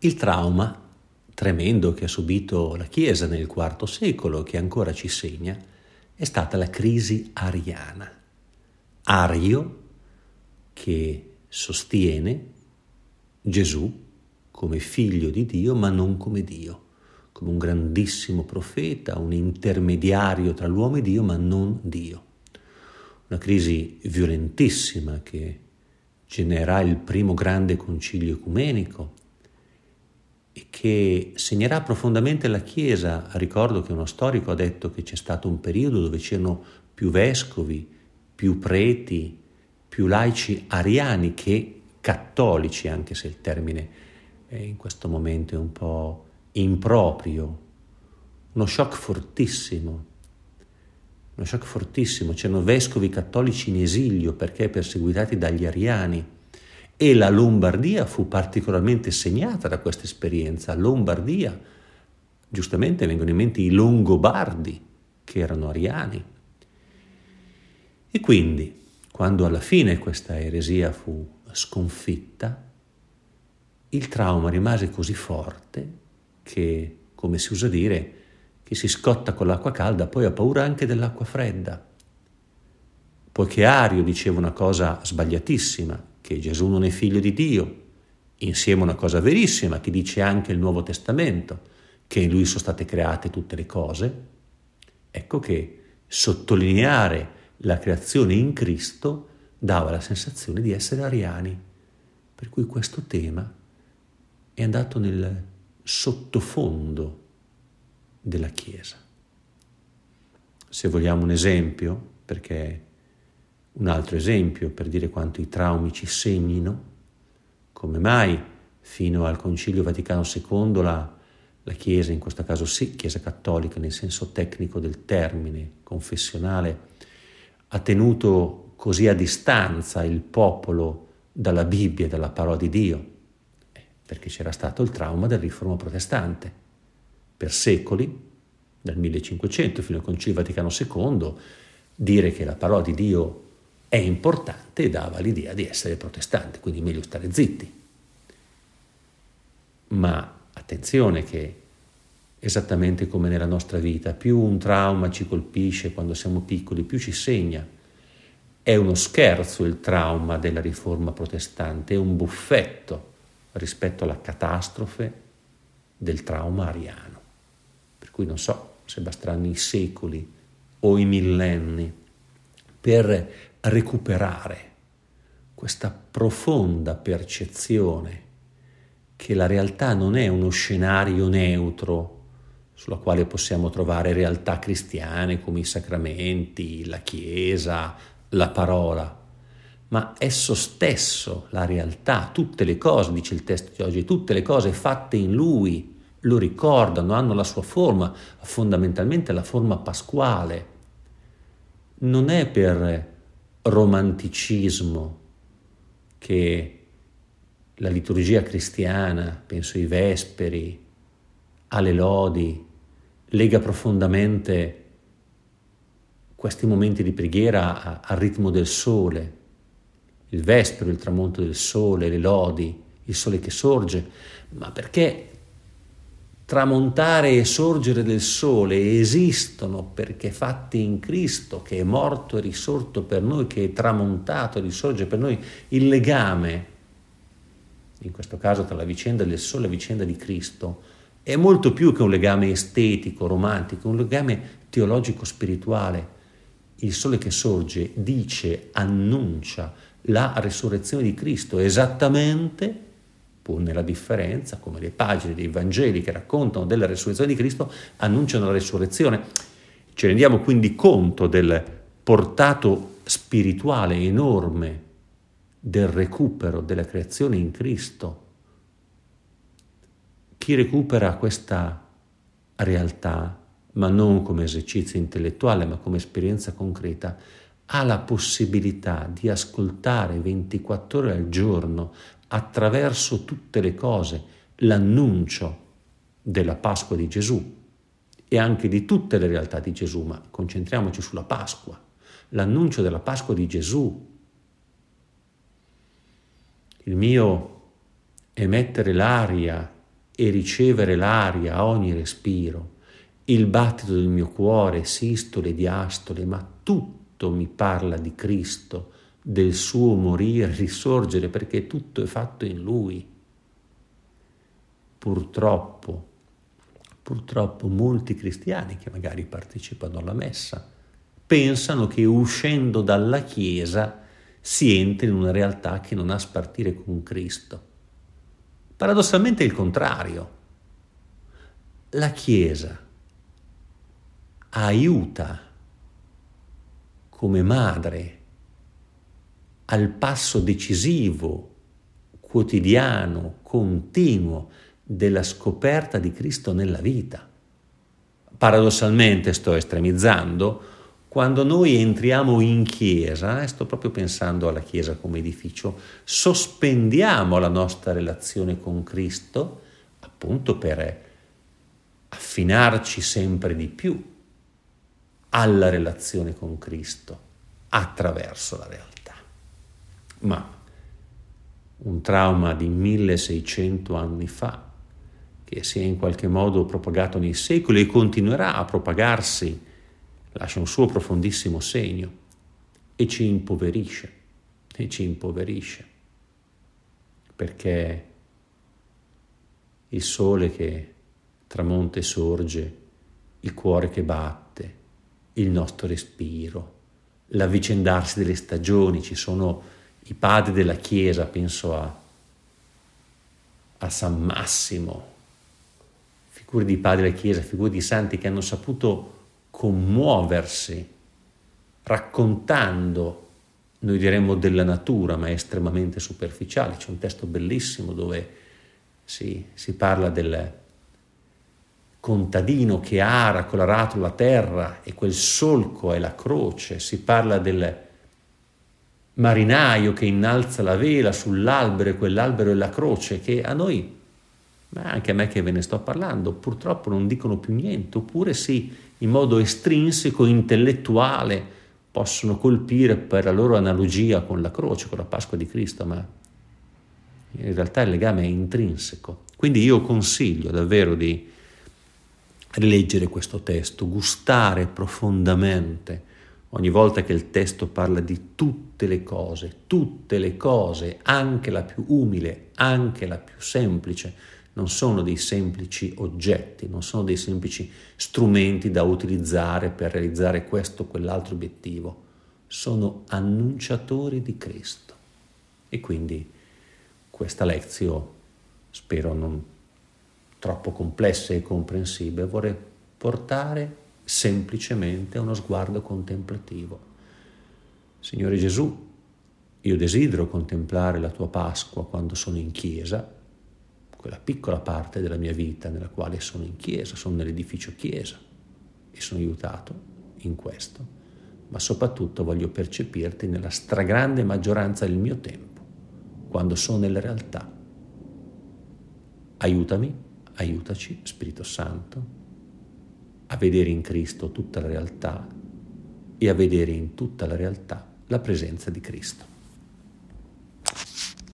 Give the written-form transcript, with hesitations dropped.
Il trauma tremendo che ha subito la Chiesa nel IV secolo, che ancora ci segna, è stata la crisi ariana. Ario, che sostiene Gesù come figlio di Dio, ma non come Dio, come un grandissimo profeta, un intermediario tra l'uomo e Dio, ma non Dio. Una crisi violentissima che genererà il primo grande concilio ecumenico e che segnerà profondamente la Chiesa. Ricordo che uno storico ha detto che c'è stato un periodo dove c'erano più vescovi, più preti, più laici ariani che cattolici, anche se il termine in questo momento è un po' improprio. Uno shock fortissimo, c'erano vescovi cattolici in esilio perché perseguitati dagli ariani, e la Lombardia fu particolarmente segnata da questa esperienza. Lombardia, giustamente vengono in mente i Longobardi, che erano ariani. E quindi, quando alla fine questa eresia fu sconfitta, il trauma rimase così forte che, come si usa dire, chi si scotta con l'acqua calda poi ha paura anche dell'acqua fredda. Poiché Ario diceva una cosa sbagliatissima, che Gesù non è figlio di Dio, insieme a una cosa verissima che dice anche il Nuovo Testamento, che in lui sono state create tutte le cose, ecco che sottolineare la creazione in Cristo dava la sensazione di essere ariani, per cui questo tema è andato nel sottofondo della Chiesa. Se vogliamo un esempio, perché un altro esempio per dire quanto i traumi ci segnino, come mai fino al Concilio Vaticano II la Chiesa, in questo caso sì, Chiesa cattolica nel senso tecnico del termine, confessionale, ha tenuto così a distanza il popolo dalla Bibbia e dalla parola di Dio? Perché c'era stato il trauma della riforma protestante. Per secoli, dal 1500 fino al Concilio Vaticano II, dire che la parola di Dio è importante dava l'idea di essere protestante, quindi meglio stare zitti. Ma attenzione che, esattamente come nella nostra vita, più un trauma ci colpisce quando siamo piccoli, più ci segna. È uno scherzo il trauma della riforma protestante, è un buffetto rispetto alla catastrofe del trauma ariano. Per cui non so se basteranno i secoli o i millenni per recuperare questa profonda percezione che la realtà non è uno scenario neutro sulla quale possiamo trovare realtà cristiane come i sacramenti, la Chiesa, la parola, ma esso stesso, la realtà, tutte le cose, dice il testo di oggi, tutte le cose fatte in Lui lo ricordano, hanno la sua forma, fondamentalmente la forma pasquale. Non è per romanticismo che la liturgia cristiana, penso ai vesperi, alle lodi, lega profondamente questi momenti di preghiera al ritmo del sole, il vespero, il tramonto del sole, le lodi, il sole che sorge, ma perché tramontare e sorgere del sole esistono perché fatti in Cristo, che è morto e risorto per noi, che è tramontato e risorge per noi. Il legame, in questo caso tra la vicenda del sole e la vicenda di Cristo, è molto più che un legame estetico, romantico, un legame teologico-spirituale. Il sole che sorge dice, annuncia la risurrezione di Cristo, esattamente, pur nella differenza, come le pagine dei Vangeli che raccontano della risurrezione di Cristo annunciano la risurrezione. Ci rendiamo quindi conto del portato spirituale enorme del recupero della creazione in Cristo. Chi recupera questa realtà, ma non come esercizio intellettuale, ma come esperienza concreta, ha la possibilità di ascoltare 24 ore al giorno, attraverso tutte le cose, l'annuncio della Pasqua di Gesù e anche di tutte le realtà di Gesù, ma concentriamoci sulla Pasqua, l'annuncio della Pasqua di Gesù. Il mio emettere l'aria e ricevere l'aria a ogni respiro, il battito del mio cuore, sistole e diastole, ma tutto mi parla di Cristo, del suo morire e risorgere, perché tutto è fatto in Lui. Purtroppo molti cristiani che magari partecipano alla messa pensano che uscendo dalla Chiesa si entri in una realtà che non ha spartire con Cristo. Paradossalmente è il contrario. La Chiesa aiuta come madre al passo decisivo, quotidiano, continuo della scoperta di Cristo nella vita. Paradossalmente, sto estremizzando, quando noi entriamo in Chiesa, sto proprio pensando alla Chiesa come edificio, sospendiamo la nostra relazione con Cristo, appunto per affinarci sempre di più alla relazione con Cristo attraverso la realtà. Ma un trauma di 1600 anni fa, che si è in qualche modo propagato nei secoli e continuerà a propagarsi, lascia un suo profondissimo segno e ci impoverisce, perché il sole che tramonta e sorge, il cuore che batte, il nostro respiro, l'avvicendarsi delle stagioni, ci sono i padri della Chiesa, penso a San Massimo, figure di padri della Chiesa, figure di santi che hanno saputo commuoversi, raccontando, noi diremmo della natura, ma è estremamente superficiale. C'è un testo bellissimo dove si parla del contadino che ara con l'aratro la terra e quel solco è la croce, si parla del marinaio che innalza la vela sull'albero e quell'albero è la croce, che a noi, ma anche a me che ve ne sto parlando, purtroppo non dicono più niente, oppure sì, in modo estrinseco, intellettuale, possono colpire per la loro analogia con la croce, con la Pasqua di Cristo, ma in realtà il legame è intrinseco. Quindi io consiglio davvero di rileggere questo testo, gustare profondamente ogni volta che il testo parla di tutte le cose, anche la più umile, anche la più semplice, non sono dei semplici oggetti, non sono dei semplici strumenti da utilizzare per realizzare questo o quell'altro obiettivo, sono annunciatori di Cristo. E quindi questa lezione, spero non troppo complessa e comprensibile, vorrei portare semplicemente a uno sguardo contemplativo. Signore Gesù, io desidero contemplare la tua Pasqua quando sono in Chiesa, quella piccola parte della mia vita nella quale sono in Chiesa, sono nell'edificio Chiesa e sono aiutato in questo, ma soprattutto voglio percepirti nella stragrande maggioranza del mio tempo, quando sono nella realtà. Aiutaci, Spirito Santo, a vedere in Cristo tutta la realtà e a vedere in tutta la realtà la presenza di Cristo.